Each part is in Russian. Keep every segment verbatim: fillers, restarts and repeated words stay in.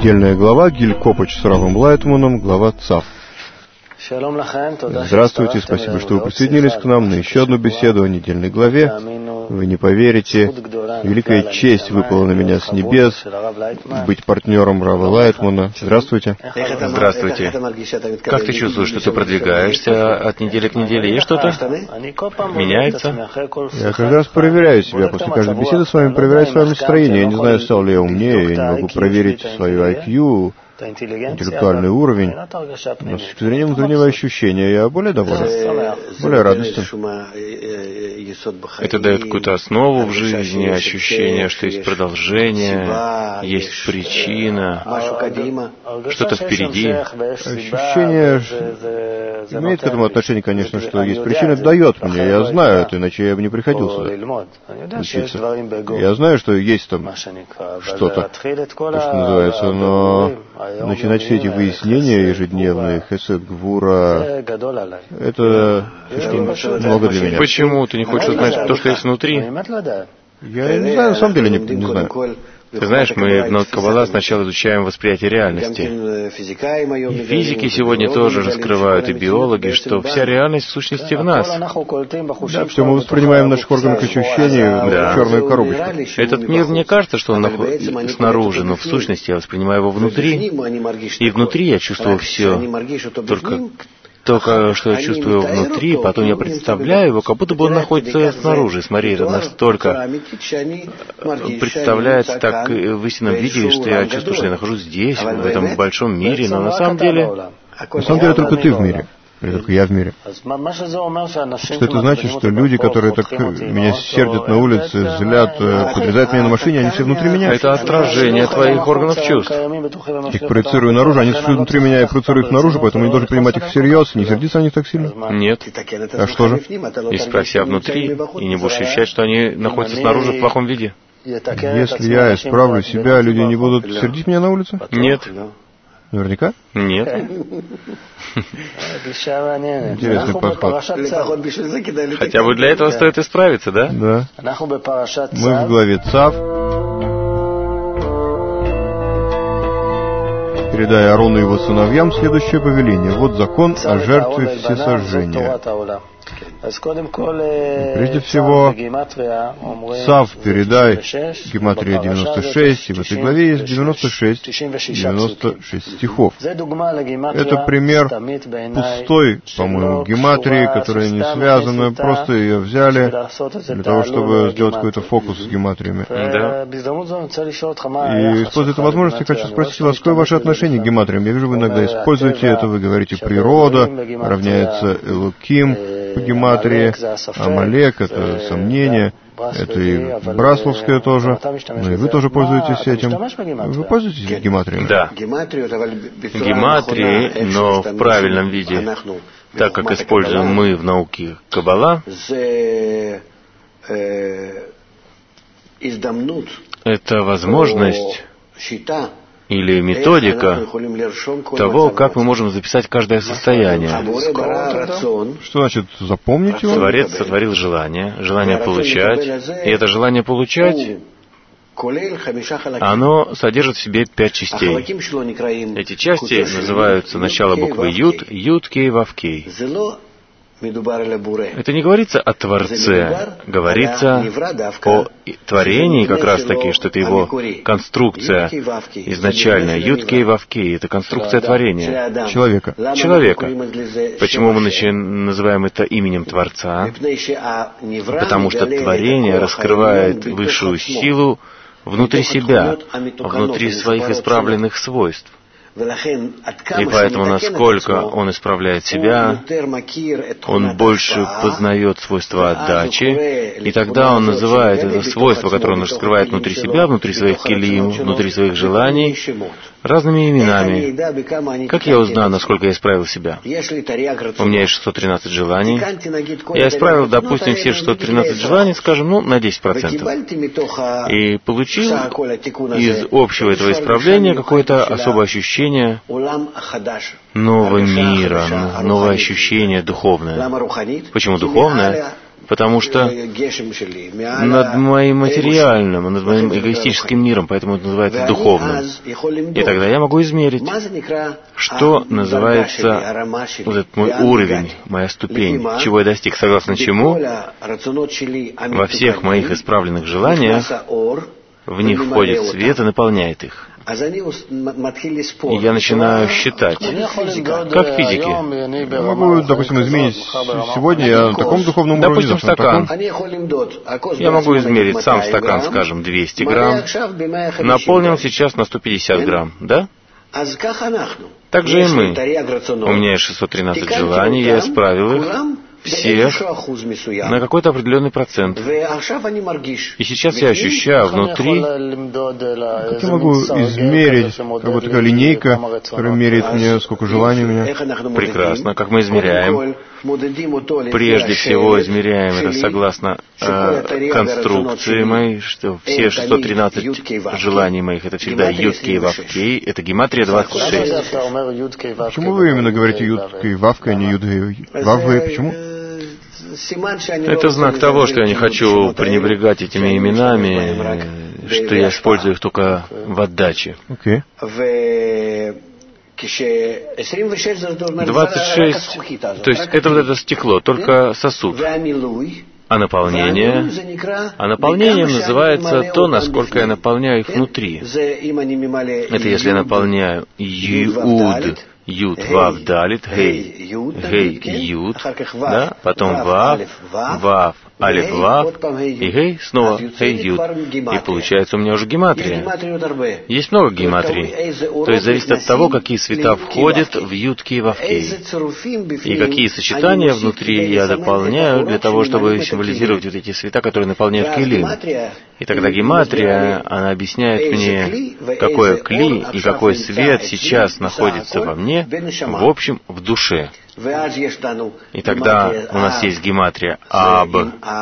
Недельная глава, Гиль Копач с Равом Лайтманом, глава Цав. Здравствуйте, спасибо, что вы присоединились к нам на еще одну беседу о недельной главе. Вы не поверите, великая честь выпала на меня с небес быть партнером Рава Лайтмана. Здравствуйте. Здравствуйте. Как ты чувствуешь, что ты продвигаешься от недели к неделе? Есть что-то? Меняется? Я каждый раз проверяю себя. После каждой беседы с вами проверяю свое настроение. Я не знаю, стал ли я умнее, я не могу проверить свою ай кью, интеллектуальный уровень, но с точки зрения внутреннего ощущения я более доволен, более радостен. Это дает какую-то основу в жизни, ощущение, что есть продолжение, есть причина, что-то впереди. Ощущение имеет к этому отношение, конечно, что есть причина, дает мне, я знаю это, иначе я бы не приходил сюда учиться. Я знаю, что есть там что-то, то, что называется, но начинать все эти выяснения ежедневные, хесед, гвура, это слишком много для меня. Почему ты не хочешь узнать то, что есть внутри? Я не знаю, на самом деле не, не знаю. Ты знаешь, мы в Каббала сначала изучаем восприятие реальности. И физики сегодня тоже раскрывают, и биологи, что вся реальность в сущности в нас. Да, все мы воспринимаем в наших органах ощущений, да. Черную коробочку. Этот мир, мне кажется, что он находится снаружи, но в сущности я воспринимаю его внутри. И внутри я чувствую все, только только что я чувствую внутри, потом я представляю его, как будто бы он находится снаружи. Смотри, это настолько представляется так в истинном виде, что я чувствую, что я нахожусь здесь, в этом большом мире, но на самом деле... На самом деле только ты в мире. Или только я в мире. Что это значит, что люди, которые так меня сердят на улице, злят, подрезают меня на машине, они все внутри меня? Это отражение твоих органов чувств. Их проецирую наружу, они все внутри меня, я проецирую их наружу, поэтому не должен принимать их всерьез, не сердиться о них так сильно? Нет. А что же? Исправь себя внутри, и не будешь ощущать, что они находятся снаружи в плохом виде. Если я исправлю себя, люди не будут сердить меня на улице? Нет. Наверняка? Нет. Интересный подход. Хотя бы для этого стоит исправиться, да? Да. Мы в главе Цав. Передая Аарону и его сыновьям следующее повеление. Вот закон о жертве всесожжения. Прежде всего, Цав передай гематрия девяносто шесть, и в этой главе есть девяносто шесть, девяносто шесть стихов. Это пример пустой, по-моему, гематрии, которая не связана, просто ее взяли для того, чтобы сделать какой-то фокус с гематриями. Да. И, используя эту возможность, я хочу спросить вас, какое ваше отношение к гематриям? Я вижу, вы иногда используете это, вы говорите «природа», равняется «элоким», по гематрии, Амалек — это сомнение, это и брасловское тоже, но и вы тоже пользуетесь этим. Вы пользуетесь гематрией? Да. Гематрии, но в правильном виде, так как используем мы в науке Каббала, это возможность или методика того, как мы можем записать каждое состояние. Что значит запомнить его? Творец сотворил желание, желание получать, и это желание получать, оно содержит в себе пять частей. Эти части называются начало буквы Юд, Юд, Кей, Вав, Кей. Это не говорится о Творце, говорится о творении как раз-таки, что это его конструкция изначальная. Юд, Кей, Вав, Кей — это конструкция творения. Человека. Человека. Почему мы называем это именем Творца? Потому что творение раскрывает высшую силу внутри себя, внутри своих исправленных свойств. И поэтому, насколько он исправляет себя, он больше познает свойства отдачи, и тогда он называет это свойство, которое он раскрывает внутри себя, внутри своих келим, внутри своих желаний, разными именами. Как я узнаю, насколько я исправил себя? У меня есть шестьсот тринадцать желаний. Я исправил, допустим, все шестьсот тринадцать желаний, скажем, ну, на десять процентов. И получил из общего этого исправления какое-то особое ощущение нового мира, новое ощущение духовное. Почему духовное? потому что над моим материальным, над моим эгоистическим миром, поэтому это называется духовным. И тогда я могу измерить, что называется вот этот мой уровень, моя ступень, чего я достиг, согласно чему во всех моих исправленных желаниях в них входит свет и наполняет их. И я начинаю считать, как в физике. Я могу, допустим, изменить сегодня, я на таком духовном уровне. Допустим, стакан. Я могу измерить сам стакан, скажем, двести грамм. Наполнил сейчас на сто пятьдесят грамм, да? Так же и мы. У меня есть шестьсот тринадцать желаний, я исправил их всех на какой-то определенный процент. И сейчас я ощущаю внутри... Как я могу измерить, как вот такая линейка, которая меряет мне, сколько желаний у меня? Прекрасно. Как мы измеряем? Прежде всего измеряем это согласно э, конструкции моей, что все шестьсот тринадцать желаний моих, это всегда Юд-Кей, Вав-Кей, это гематрия двадцать шесть. Почему вы именно говорите Юд-Кей, Вав-Кей, а не Юд-Кей, Вав-Кей? Почему? Это знак того, что я не хочу пренебрегать этими именами, что я использую их только в отдаче. Okay. двадцать шесть, то есть это вот это стекло, только сосуд. А наполнение? А наполнением называется то, насколько я наполняю их внутри. Это если я наполняю Юд, Юд, Вав, Далит, Гей, Гей, Юд, да, потом Вав, Вав, Алиф, Вав, и Гей, снова Гей, Юд. И получается у меня уже гематрия. Есть много гематрий. То есть зависит от того, какие цвета входят в Юд-Кей и Вав-Кей. И какие сочетания внутри я дополняю для того, чтобы символизировать вот эти цвета, которые наполняют Келим. И тогда гематрия, она объясняет мне, какое кли и какой свет сейчас находится во мне, в общем, в душе. И тогда у нас есть гематрия Аб.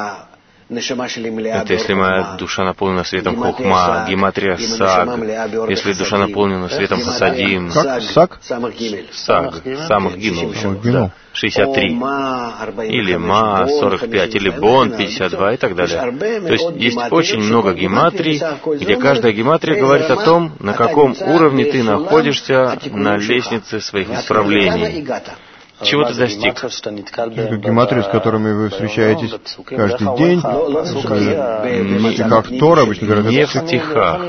Это если моя душа наполнена светом Хохма, гематрия Саг. Если душа наполнена светом Хасадим. Как? Саг? Саг. Самых Гинул. Да. шестьдесят три. Или Ма сорок пять. Или Бон пятьдесят два и так далее. То есть есть очень много гематрий, где каждая гематрия говорит о том, на каком уровне ты находишься на лестнице своих исправлений. Чего ты достиг? Гематрии, с которыми вы встречаетесь каждый день, в стихах Тора, обычно говорят, не в стихах.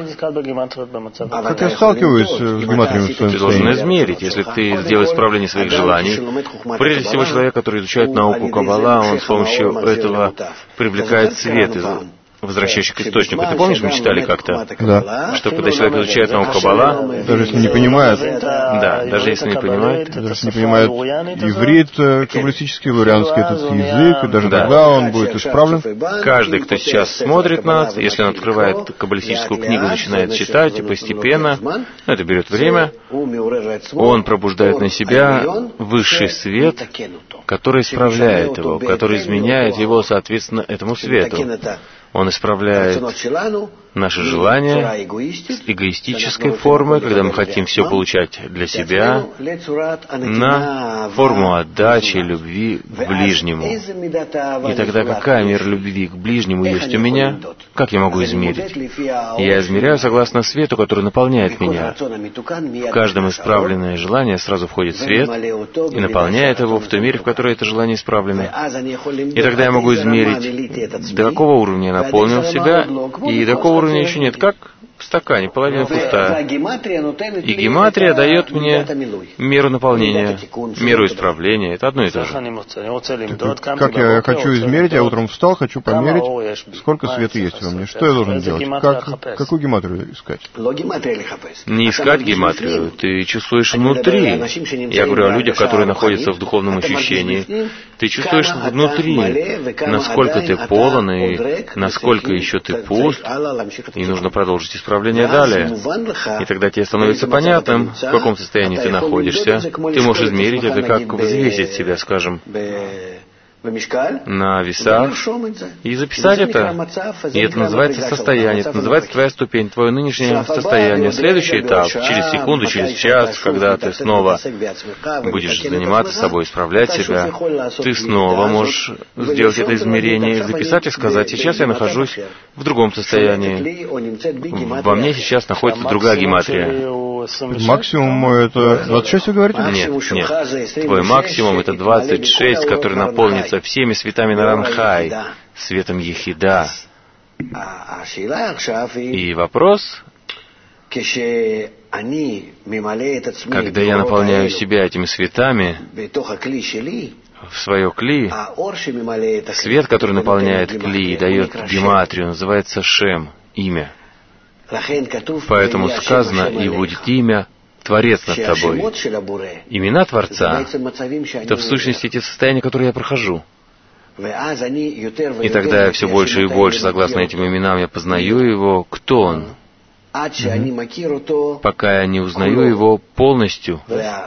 Как я сталкиваюсь с гематриями в своем Ты должен измерить, если ты сделаешь исправление своих желаний. Прежде всего, человек, который изучает науку Каббала, он с помощью этого привлекает свет из возвращающий к источнику. Ты помнишь, мы читали как-то? Да. Что когда человек изучает науку Каббала, даже если не понимает, да, даже если не понимает, даже если не понимает иврит, каббалистический, лурианский этот язык, и даже да. тогда он будет исправлен. Каждый, кто сейчас смотрит нас, если он открывает каббалистическую книгу, начинает читать, и постепенно, ну, это берет время, он пробуждает на себя высший свет, который исправляет его, который изменяет его, соответственно, этому свету. Он исправляет наши желания с эгоистической формы, когда мы хотим все получать для себя, на форму отдачи, любви к ближнему. И тогда какая мера любви к ближнему есть у меня? Как я могу измерить? Я измеряю согласно свету, который наполняет меня. В каждом исправленное желание сразу входит свет и наполняет его в той мере, в которой это желание исправлено. И тогда я могу измерить, до какого уровня я наполнил себя, и до какого уровня еще нет. Как в стакане, половина пустая. И гематрия дает мне меру наполнения, меру исправления. Это одно и то же. Как я хочу измерить, я утром встал, хочу померить, сколько света есть во мне. Что я должен делать? Как, какую гематрию искать? Не искать гематрию, ты чувствуешь внутри. Я говорю о людях, которые находятся в духовном ощущении. Ты чувствуешь внутри, насколько ты полон и насколько еще ты пуст, и нужно продолжить исправление далее. И тогда тебе становится понятным, в каком состоянии ты находишься. Ты можешь измерить это, как взвесить себя, скажем. на весах и записать это. И это называется состояние, это называется твоя ступень, твое нынешнее состояние. Следующий этап, через секунду, через час, когда ты снова будешь заниматься собой, исправлять себя, ты снова можешь сделать это измерение, записать и сказать: сейчас я нахожусь в другом состоянии. Во мне сейчас находится другая гематрия. Максимум это двадцать шесть, вы говорите? Нет, нет. Твой максимум это двадцать шесть, который наполнится всеми светами Наранхай, светом Ехида. И вопрос, когда я наполняю себя этими светами в свое кли, свет, который наполняет кли, дает гематрию, называется Шем, имя. Поэтому сказано: и будет имя Творец над тобой. Имена Творца — это в сущности те состояния, которые я прохожу. И тогда я все больше и больше, согласно этим именам, я познаю его, кто он, пока я не узнаю его полностью.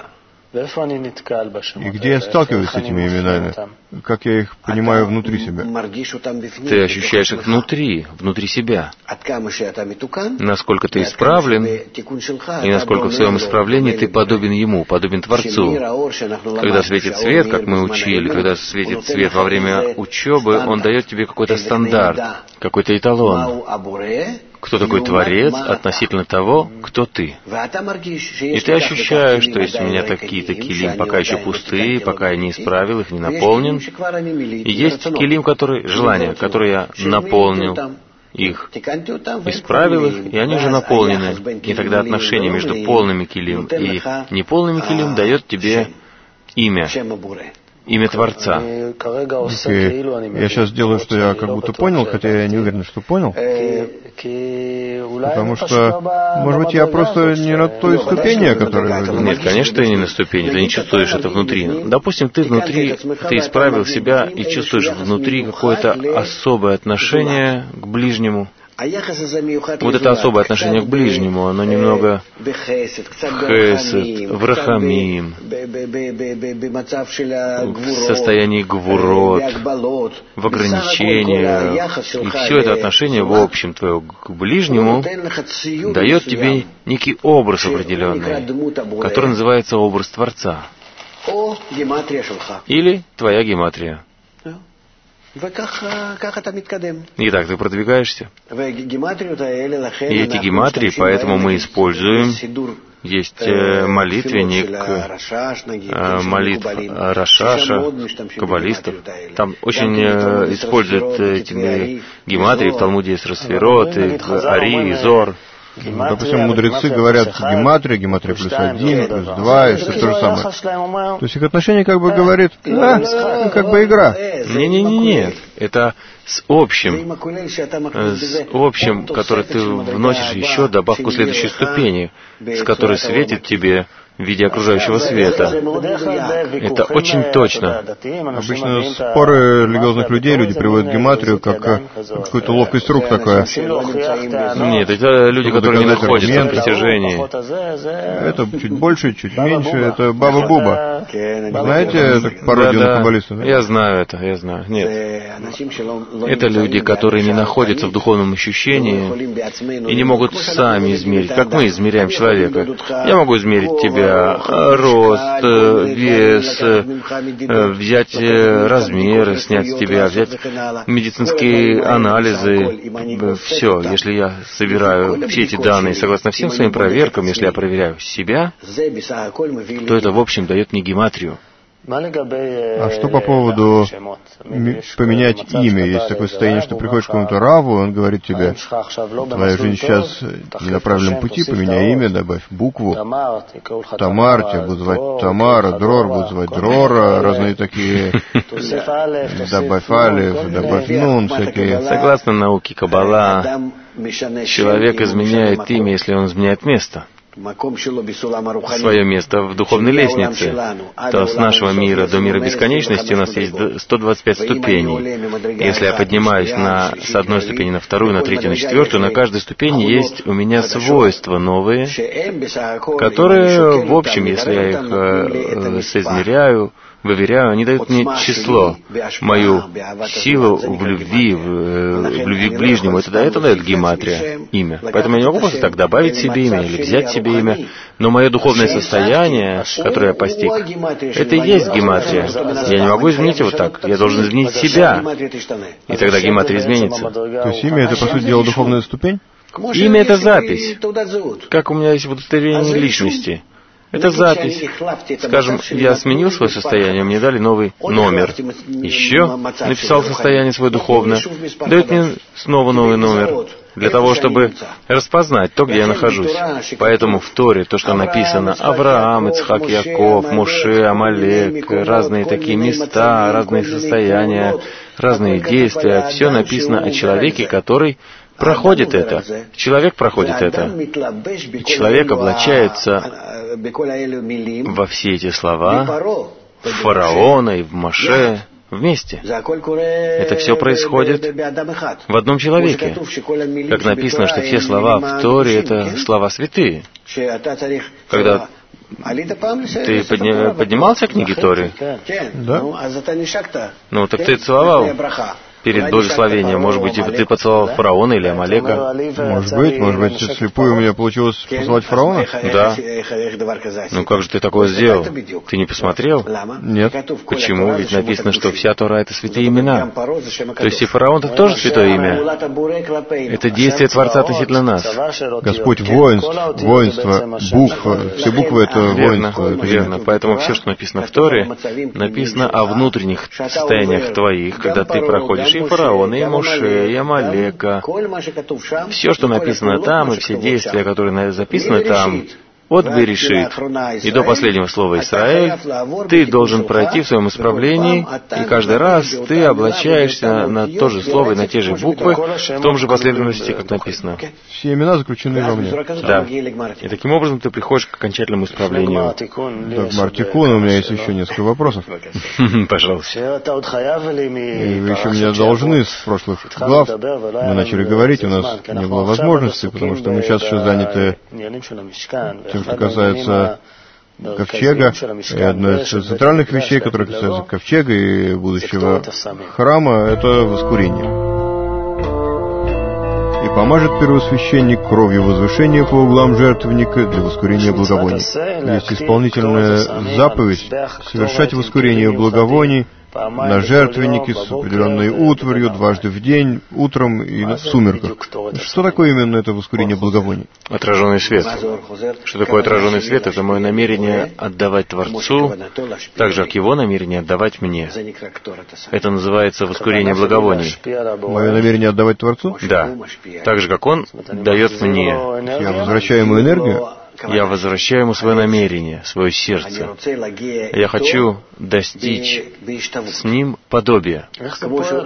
И где я сталкиваюсь с этими именами? Как я их понимаю внутри себя? Ты ощущаешь их внутри, внутри себя. Насколько ты исправлен, и насколько в своем исправлении ты подобен Ему, подобен Творцу. Когда светит свет, как мы учили, когда светит свет во время учебы, он дает тебе какой-то стандарт, какой-то эталон. Кто такой Творец относительно того, кто ты. И ты ощущаешь, что есть у меня такие-то килим, пока еще пустые, пока я не исправил их, не наполнен. И есть килим, который, желания, которые я наполнил их, исправил их, и они уже наполнены. И тогда отношение между полными килим и неполными килим дает тебе имя. Имя Творца. Okay. Я сейчас делаю, что я как будто понял, хотя я не уверен, что понял. Потому что, может быть, я просто не на той ступени, о которой вы говорите. Нет, конечно, ты не на ступени, ты не чувствуешь это внутри. Допустим, ты внутри, ты исправил себя и чувствуешь внутри какое-то особое отношение к ближнему. Вот это особое отношение к ближнему, оно немного в хесед, в рахамим, в состоянии гвурот, в ограничениях. И все это отношение, в общем, твое к ближнему дает тебе некий образ определенный, который называется образ Творца. Или твоя гематрия. И так ты продвигаешься. И эти гематрии, поэтому мы используем, есть молитвенник, молитв Рашаша, каббалистов. Там очень используют эти гематрии, в Талмуде есть Расфирот, и Ари, и Зор. Допустим, мудрецы говорят гематрия, гематрия плюс один, плюс два, и все то же самое. То есть их отношение как бы говорит, а, ну, как бы игра. Не-не-не, это с общим, с общим, который ты вносишь еще добавку следующей ступени, с которой светит тебе в виде окружающего света. Это очень точно. Обычно споры религиозных людей, люди приводят гематрию как какую-то ловкость рук такое. Нет, это люди, которые не находятся в постижении. Это чуть больше, чуть меньше, это Баба Буба. Знаете пародию на каббалиста? Я знаю это, я знаю. Нет. Это люди, которые не находятся в духовном ощущении и не могут сами измерить, как мы измеряем человека. Я могу измерить тебя рост, вес, взять размеры, снять с тебя, взять медицинские анализы, все. Если я собираю все эти данные согласно всем своим проверкам, если я проверяю себя, то это в общем дает мне гематрию. А что по поводу поменять имя? Есть такое состояние, что приходишь к какому-то раву, он говорит тебе: твоя жизнь сейчас не на правильном пути, поменяй имя, добавь букву. Тамар, тебя будут звать Тамара, Дрор будут звать Дрора, разные такие, добавь Алиф, добавь Нун, всякие. Согласно науке Каббала, человек изменяет имя, если он изменяет место. Свое место в духовной лестнице, то с нашего мира до мира бесконечности у нас есть сто двадцать пять ступеней. Если я поднимаюсь на, с одной ступени на вторую, на третью, на четвертую, на каждой ступени есть у меня свойства новые, которые, в общем, если я их э, соизмеряю, выверяю, они дают мне число, мою силу в любви, в, в любви к ближнему. Это, это дает гематрия, имя. Поэтому я не могу просто так добавить себе имя или взять себе имя. Но мое духовное состояние, которое я постиг, это и есть гематрия. Я не могу изменить его так. Я должен изменить себя. И тогда гематрия изменится. То есть имя — это, по сути дела, духовная ступень? Имя — это запись. Как у меня есть удостоверение личности. Это запись. Скажем, я сменил свое состояние, мне дали новый номер. Еще написал состояние свое духовное, дают мне снова новый номер, для того, чтобы распознать то, где я нахожусь. Поэтому в Торе то, что написано Авраам, Ицхак, Яков, Моше, Амалек, разные такие места, разные состояния, разные действия, все написано о человеке, который проходит это. Человек проходит это. Человек облачается во все эти слова, в фараона и в Моше вместе. Это все происходит в одном человеке. Как написано, что все слова в Торе — это слова святые. Когда ты подня... поднимался к книге Торы? Да. Ну, так ты целовал перед благословением. Может быть, ты поцеловал фараона или Амалека? Может быть, может быть, слепую у меня получилось поцеловать фараона? Да. Ну как же ты такое сделал? Ты не посмотрел? Нет. Почему? Ведь написано, что вся Тора — это святые имена. То есть и фараон — это тоже святое имя. Это действие Творца относительно нас. Господь воинств, воинство, буква, все буквы — это воинство. Верно, верно. Поэтому все, что написано в Торе, написано о внутренних состояниях твоих, когда ты проходишь и фараона, и Моше, и Амалека. Все, что написано там, и все действия, которые записаны там, от Берешит и до последнего слова Израиль, ты должен пройти в своем исправлении, и каждый раз ты облачаешься на то же слово и на те же буквы в том же последовательности, как написано. Все имена заключены во мне. Да. И таким образом ты приходишь к окончательному исправлению. Дагмар Тикун, у меня есть еще несколько вопросов. Пожалуйста. И вы еще меня должны с прошлых глав. Мы начали говорить, у нас не было возможности, потому что мы сейчас еще заняты тем, что касается ковчега, и одна из центральных вещей, которая касается ковчега и будущего храма, это воскурение. И помажет первосвященник кровью возвышения по углам жертвенника для воскурения благовоний. Есть исполнительная заповедь совершать воскурение благовоний на жертвеннике с определенной утварью дважды в день, утром и в сумерках. Что такое именно это воскурение благовоний? Отраженный свет. Что такое отраженный свет? Это мое намерение отдавать Творцу, так же, как его намерение отдавать мне. Это называется воскурение благовоний. Мое намерение отдавать Творцу? Да. Так же, как он дает мне. Я возвращаю ему энергию? Я возвращаю ему свое намерение, свое сердце. Я хочу достичь с ним подобия. Как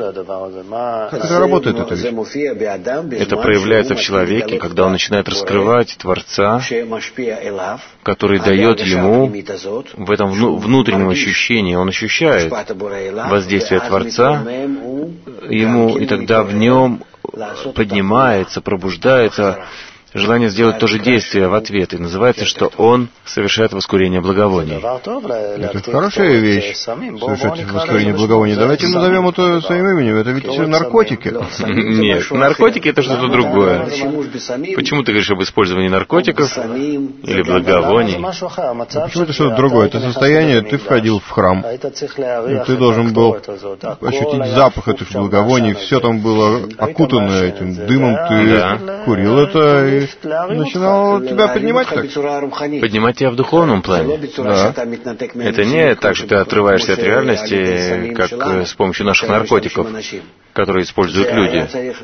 это работает, это вещь? Это проявляется в человеке, когда он начинает раскрывать Творца, который дает ему в этом внутреннем ощущении. Он ощущает воздействие Творца, ему, и тогда в нем поднимается, пробуждается желание сделать то же действие в ответ, и называется, что он совершает воскурение благовоний. Это хорошая вещь, совершать воскурение благовоний. Давайте назовем это своим именем. Это ведь наркотики. Нет, наркотики — это что-то другое. Почему ты говоришь об использовании наркотиков или благовоний? Почему это что-то другое? Это состояние, ты входил в храм, и ты должен был ощутить запах этих благовоний, все там было окутано этим дымом, ты Да. курил это, и начинал тебя поднимать так. Поднимать тебя в духовном плане. Да. Это не так, что ты отрываешься от реальности, как с помощью наших наркотиков, которые используют люди.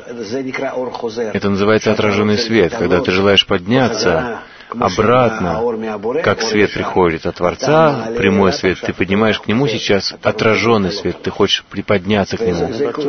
Это называется отраженный свет, когда ты желаешь подняться обратно, как свет приходит от Творца, прямой свет, ты поднимаешь к нему сейчас отраженный свет, ты хочешь приподняться к нему.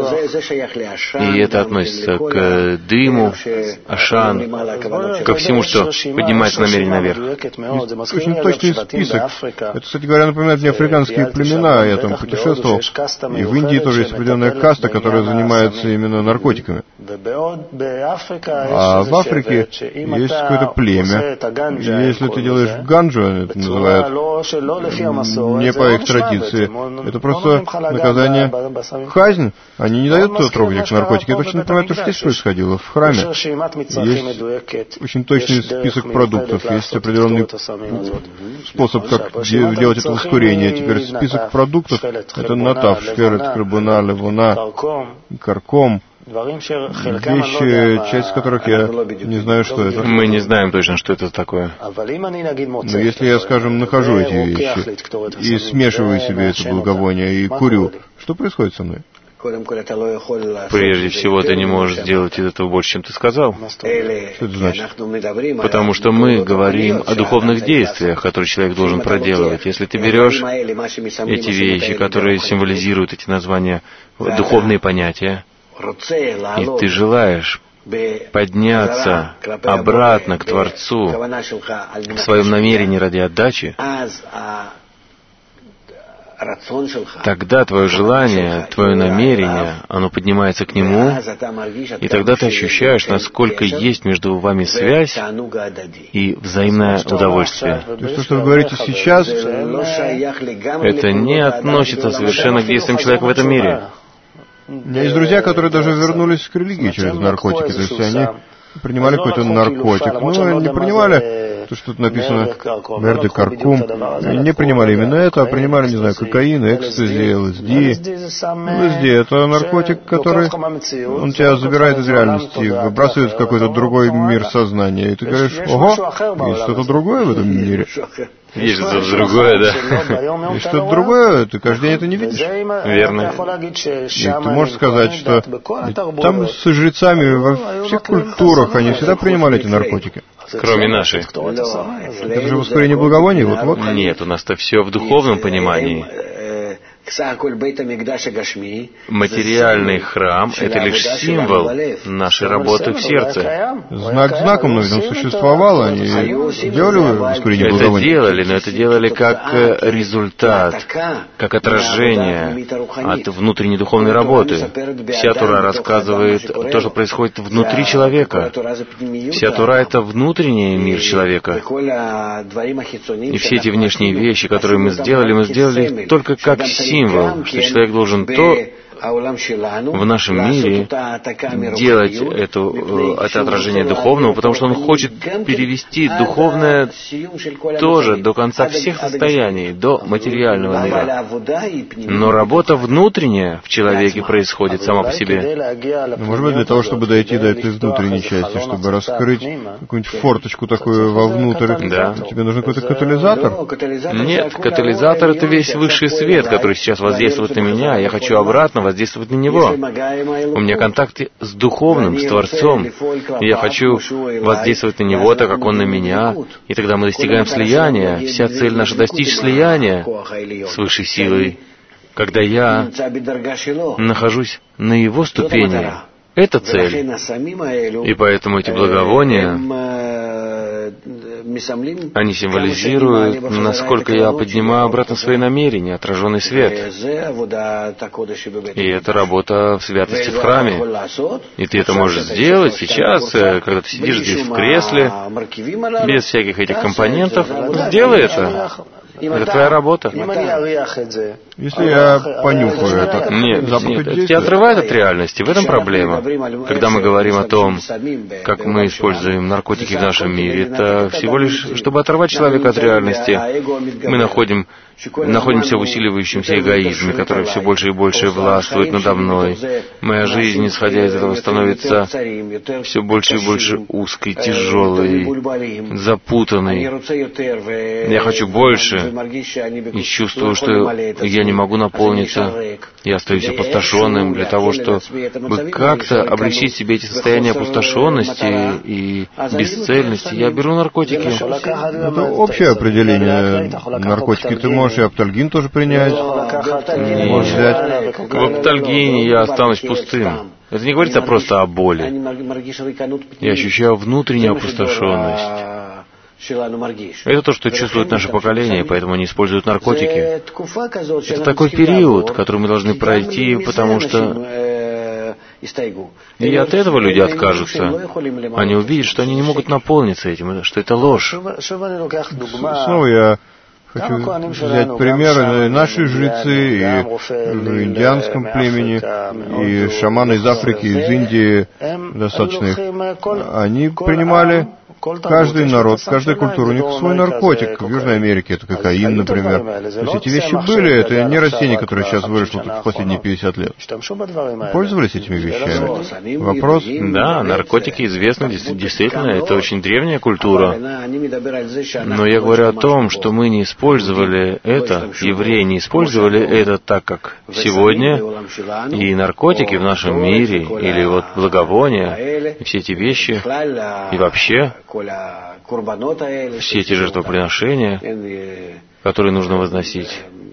И это относится к дыму, ашан, ко всему, что поднимается намерение наверх. Очень точный список. Это, кстати говоря, напоминает мне африканские племена. Я там путешествовал. И в Индии тоже есть определенная каста, которая занимается именно наркотиками. А в Африке есть какое-то племя, Если ты делаешь ганджу, это называют, не по их традиции, это просто наказание, казнь. Они не дают трогать их наркотики. Я точно понимаю, что здесь происходило в храме. Есть очень точный список продуктов, есть определенный способ, как делать это ускорение. Теперь список продуктов — это натав, шкерет, крабуна, левуна, карком. Вещи, часть которых я не знаю, что это. Мы не знаем точно, что это такое. Но если я, скажем, нахожу эти вещи и смешиваю себе это благовоние и курю, что происходит со мной? Прежде всего, ты не можешь сделать из этого больше, чем ты сказал. Что это значит? Потому что мы говорим о духовных действиях, которые человек должен проделывать. Если ты берешь эти вещи, которые символизируют эти названия, духовные понятия, и ты желаешь подняться обратно к Творцу в своем намерении ради отдачи, тогда твое желание, твое намерение, оно поднимается к Нему, и тогда ты ощущаешь, насколько есть между вами связь и взаимное удовольствие. То есть то, что вы говорите сейчас, это не относится совершенно к действиям человека в этом мире. У меня есть друзья, которые даже вернулись к религии через наркотики. То есть они принимали какой-то наркотик. Ну, не принимали то, что тут написано мерды каркум. Не принимали именно это, а принимали, не знаю, кокаин, экстази, ЛСД. ЛСД — это наркотик, который он тебя забирает из реальности, выбрасывает в какой-то другой мир сознания. И ты говоришь: ого, есть что-то другое в этом мире. Есть что-то другое, да. Есть что-то другое, ты каждый день это не видишь. Верно. И ты можешь сказать, что там с жрецами во всех культурах они всегда принимали эти наркотики. Кроме нашей. Это же ускорение благовоний, вот-вот. Нет, у нас-то все в духовном понимании. Материальный храм — это лишь символ нашей работы в сердце. Знак знаком, но ведь он существовал, они делали ускорение благовоний. Это делали, но это делали как результат, как отражение от внутренней духовной работы. Вся Тора рассказывает то, что происходит внутри человека. Вся Тора — это внутренний мир человека. И все эти внешние вещи, которые мы сделали, мы сделали их только как символ. Символ, что человек должен то в нашем мире делать эту, это отражение духовного, потому что он хочет перевести духовное тоже до конца всех состояний, до материального мира. Но работа внутренняя в человеке происходит сама по себе. Но, может быть, для того, чтобы дойти до этой внутренней части, чтобы раскрыть какую-нибудь форточку такую вовнутрь, да. тебе нужен какой-то катализатор? Нет, катализатор — это весь высший свет, который сейчас воздействует на меня. Я хочу обратно воздействовать на него. У меня контакт с духовным, с Творцом, и я хочу воздействовать на него так, как он на меня, и тогда мы достигаем слияния. Вся цель наша — достичь слияния с высшей силой, когда я нахожусь на его ступени. Это цель. И поэтому эти благовония, они символизируют, насколько я поднимаю обратно свои намерения, отраженный свет. И это работа в святости в храме. И ты это можешь сделать сейчас, когда ты сидишь здесь в кресле, без всяких этих компонентов. Сделай это. Это твоя работа. Если я понюхаю это, нет, нет, это тебя отрывает от реальности. В этом проблема. Когда мы говорим о том, как мы используем наркотики в нашем мире, это всего лишь, чтобы оторвать человека от реальности. Мы находим, находимся в усиливающемся эгоизме, который все больше и больше властвует надо мной. Моя жизнь, исходя из этого, становится все больше и больше узкой, тяжелой, запутанной. Я хочу больше. И чувствую, что я не могу наполниться, я остаюсь опустошенным для того, чтобы как-то облегчить себе эти состояния опустошенности и бесцельности. Я беру наркотики. Это общее определение наркотики. Ты можешь и аптальгин тоже принять. Можешь взять. В аптальгине я останусь пустым. Это не говорится просто о боли. Я ощущаю внутреннюю опустошенность. Это то, что чувствует наше поколение, поэтому они используют наркотики. Это такой период, который мы должны пройти, потому что И от этого люди откажутся. Они увидят, что они не могут наполниться этим, что это ложь. Снова я хочу взять пример. Наши жрецы и в индианском племени, и шаманы из Африки, из Индии, достаточно их, они принимали каждый народ, каждая культура, у них свой наркотик. В Южной Америке это кокаин, например. То есть эти вещи были, это не растение, которое сейчас выросло в последние пятьдесят лет. Пользовались этими вещами? Вопрос? Да, наркотики известны, действительно, это очень древняя культура. Но я говорю о том, что мы не использовали это, евреи не использовали это так, как сегодня, и наркотики в нашем мире, или вот благовония, и все эти вещи, и вообще все эти жертвоприношения, которые нужно возносить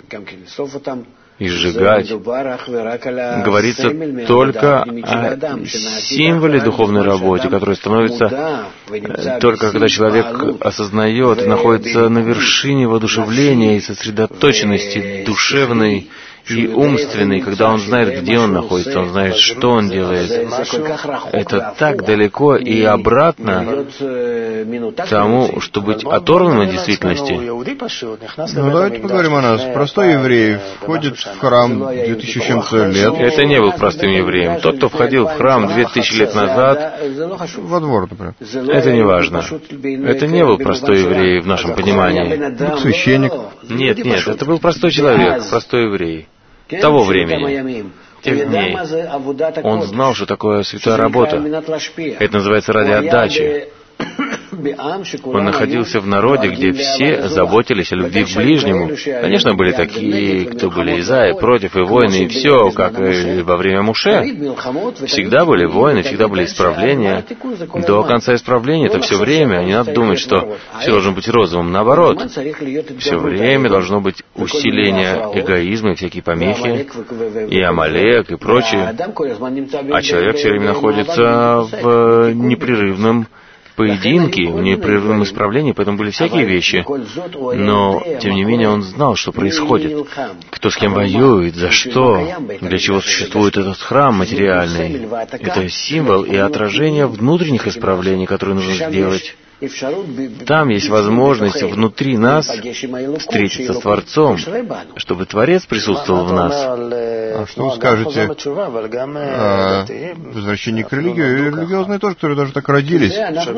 и сжигать, говорится только о символе духовной работы, которая становится только когда человек осознает и находится на вершине воодушевления и сосредоточенности душевной и умственный, когда он знает, где он находится, он знает, что он делает. Это так далеко и обратно тому, что быть оторванным от действительности. Ну, давайте поговорим о нас. Простой еврей входит в храм две тысячи с чем-то лет. Это не был простым евреем. Тот, кто входил в храм две тысячи лет назад, во двор, например. Это не важно. Это не был простой еврей в нашем понимании. Священник. Нет, нет, это был простой человек, простой еврей. Того времени, тех дней. Он знал, что такое святая работа. Это называется ради отдачи. Он находился в народе, где все заботились о любви к ближнему. Конечно, были такие, кто были и за, и против, и войны, и все, как и во время Моше. Всегда были войны, всегда были исправления. До конца исправления это все время. Не надо думать, что все должно быть розовым. Наоборот, все время должно быть усиление эгоизма и всякие помехи, и Амалек, и прочее. А человек все время находится в непрерывном поединки, в непрерывном исправлении, поэтому были всякие вещи. Но, тем не менее, он знал, что происходит. Кто с кем воюет, за что, для чего существует этот храм материальный. Это символ и отражение внутренних исправлений, которые нужно сделать. Там есть возможность внутри нас встретиться с Творцом, чтобы Творец присутствовал в нас. А что вы скажете о возвращении к религии? Религиозные тоже, которые даже так родились,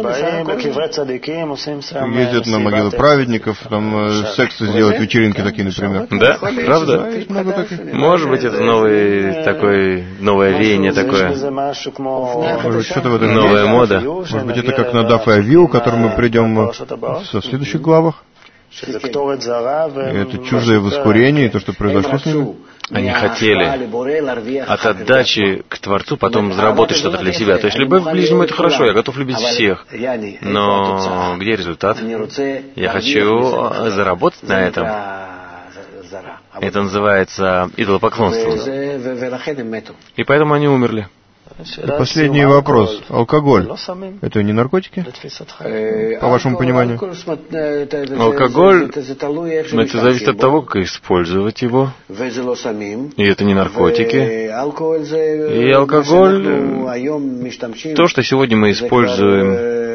ездят на могилы праведников, там сексы сделать, вечеринки такие, например. Да, правда? Может быть, это новый такой, новое веяние такое. Может быть, что-то в этом новая мода. Может быть, это как Надав и Авиу, к которым мы придем в следующих главах. И это чуждое воскурение, и то, что произошло с ними. Они хотели от отдачи к Творцу потом заработать что-то для себя. То есть любовь к ближнему — это хорошо, я готов любить всех. Но где результат? Я хочу заработать на этом. Это называется идолопоклонством. И поэтому они умерли. И последний вопрос. Алкоголь. Это не наркотики? По вашему пониманию? Алкоголь, это зависит от того, как использовать его. И это не наркотики. И алкоголь, то, что сегодня мы используем,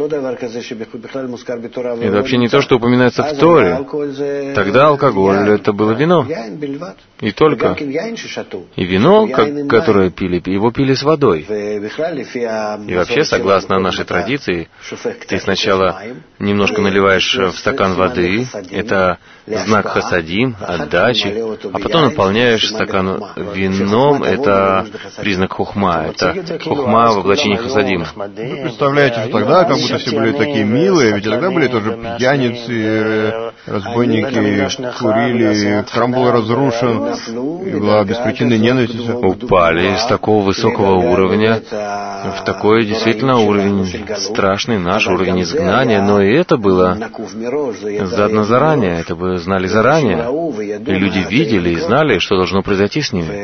это вообще не то, что упоминается в Торе. Тогда алкоголь — это было вино. И только. И вино, как, которое пили, его пили с водой. И вообще, согласно нашей традиции, ты сначала немножко наливаешь в стакан воды, это знак хасадим, отдачи, а потом наполняешь стакан вином, это признак хухма, это хухма в воплощении хасадима. Вы представляете, что тогда как будто все были такие милые, ведь тогда были тоже пьяницы, разбойники, курили, храм был разрушен, и была беспричинная ненависть. Упали с такого высокого уровня в такой действительно уровень страшный, наш уровень изгнания, но и это было задано заранее, это бы знали заранее, и люди видели и знали, что должно произойти с ними.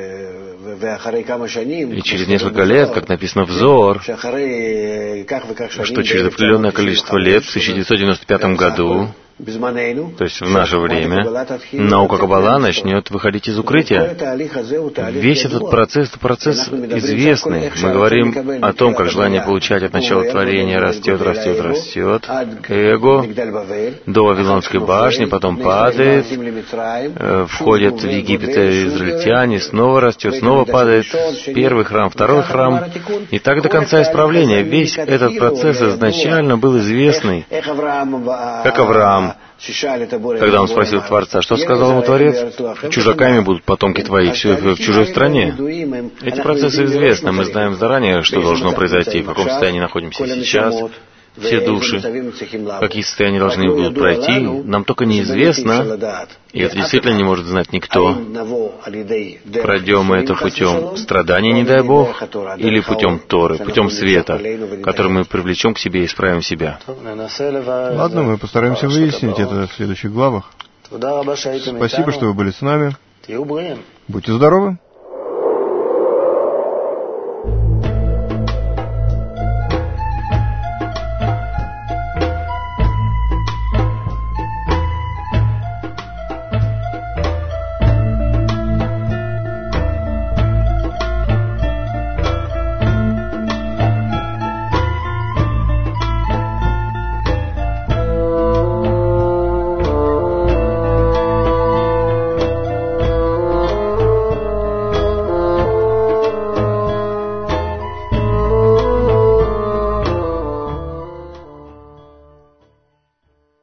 И через несколько лет, как написано в Зоар, что через определенное количество лет, в тысяча девятьсот девяносто пятом году, То есть в наше время наука Каббала начнет выходить из укрытия. Весь этот процесс, это процесс известный. Мы говорим о том, как желание получать от начала творения растет, растет, растет. Эго до Вавилонской башни, потом падает, входит в Египет израильтяне, снова растет, снова падает. Первый храм, второй храм. И так до конца исправления. Весь этот процесс изначально был известный. Как Авраам, когда он спросил Творца, что сказал ему Творец? Чужаками будут потомки твои, все в чужой стране. Эти процессы известны, мы знаем заранее, что должно произойти, в каком состоянии находимся сейчас. Все души, какие состояния должны будут пройти, нам только неизвестно, и это действительно не может знать никто. Пройдем мы это путем страданий, не дай Бог, или путем Торы, путем света, который мы привлечем к себе и исправим себя. Ладно, мы постараемся выяснить это в следующих главах. Спасибо, что вы были с нами. Будьте здоровы.